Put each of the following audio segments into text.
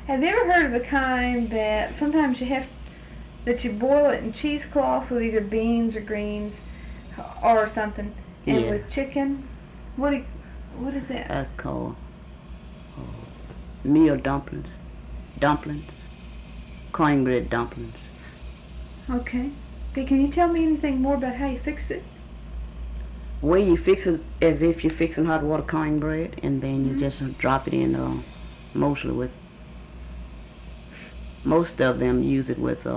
Have you ever heard of the kind that sometimes that you boil it in cheesecloth with either beans or greens or something, and Yeah. with chicken? What is that? That's called meal dumplings. Dumplings. Cornbread dumplings. Okay. Okay, can you tell me anything more about how you fix it? Way you fix it as if you're fixing hot water cornbread, and then you just drop it in. Mostly with. Most of them use it with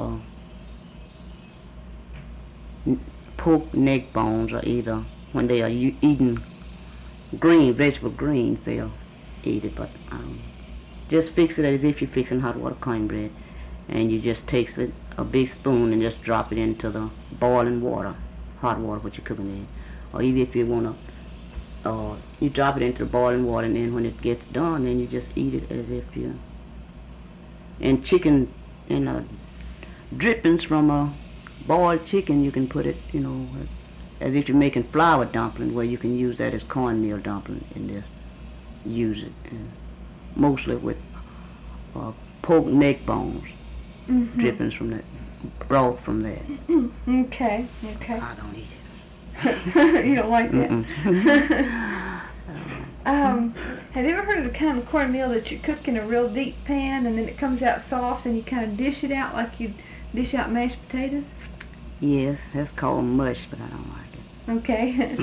pork neck bones, or either when they are eating vegetable greens, they'll eat it. But just fix it as if you're fixing hot water cornbread, and you just takes it a big spoon and just drop it into the boiling water, hot water, what you're cooking in. Or either if you wanna, you drop it into the boiling water, and then when it gets done, then you just eat it as if you. And chicken, drippings from a boiled chicken, you can put it, as if you're making flour dumpling, where you can use that as cornmeal dumpling, and just use it, mostly with pork neck bones, drippings from that, broth from that. Okay. I don't eat it. You don't like that? Have you ever heard of the kind of cornmeal that you cook in a real deep pan and then it comes out soft and you kind of dish it out like you dish out mashed potatoes? Yes, that's called mush, but I don't like it. Okay.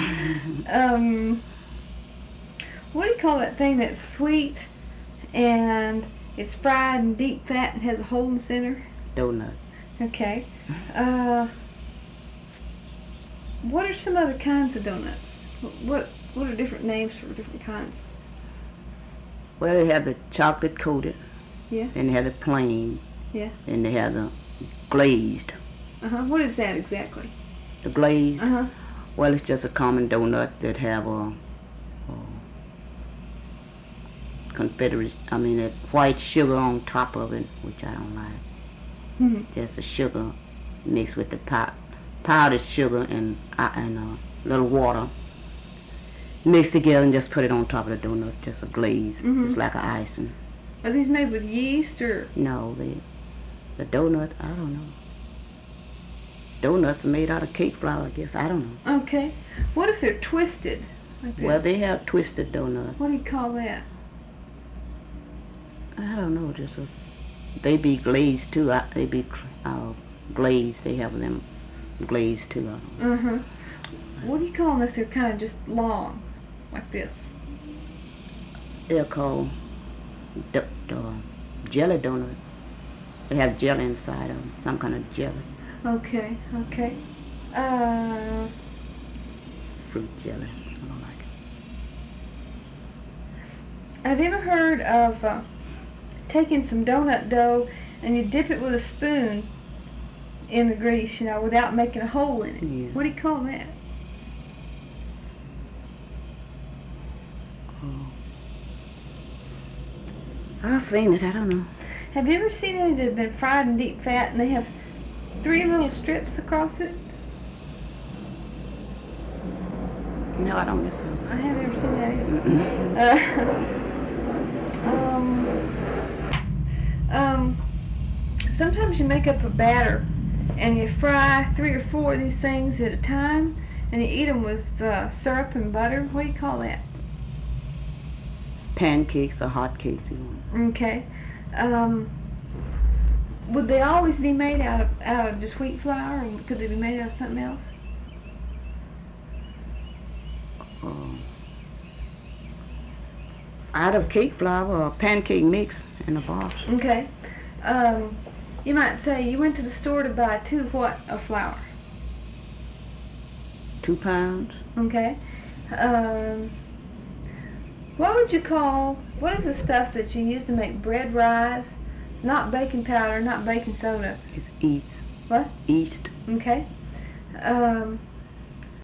What do you call that thing that's sweet and it's fried in deep fat and has a hole in the center? Donut. Okay. What are some other kinds of donuts? What are different names for different kinds? Well, they have the chocolate coated. Yeah. And they have the plain. Yeah. And they have the glazed. What is that exactly? The glazed? Well, it's just a common donut that have a that white sugar on top of it, which I don't like. Just the sugar mixed with the powdered sugar and a little water. Mix together and just put it on top of the donut, just a glaze. It's like an icing. Are these made with yeast or? No, the donut, I don't know. Donuts are made out of cake flour, I guess. I don't know. Okay. What if they're twisted? Like this? Well, they have twisted donuts. What do you call that? I don't know. They be glazed too. They be glazed. They have them glazed too. What do you call them if they're kind of just long, like this? They're called jelly donuts. They have jelly inside of them, some kind of jelly. Okay. Fruit jelly. I don't like it. Have you ever heard of taking some donut dough and you dip it with a spoon in the grease, without making a hole in it? Yeah. What do you call that? I've seen it. I don't know. Have you ever seen any that have been fried in deep fat and they have 3 little strips across it? No, I don't guess so. I haven't ever seen that either. Sometimes you make up a batter and you fry 3 or 4 of these things at a time and you eat them with syrup and butter. What do you call that? Pancakes or hot cakes, Okay. Would they always be made out of just wheat flour, or could they be made out of something else? Out of cake flour or pancake mix in a box. Okay. You might say you went to the store to buy 2 what of flour? 2 pounds. Okay. What is the stuff that you use to make bread rise? It's not baking powder, not baking soda. It's yeast. What? Yeast. Okay.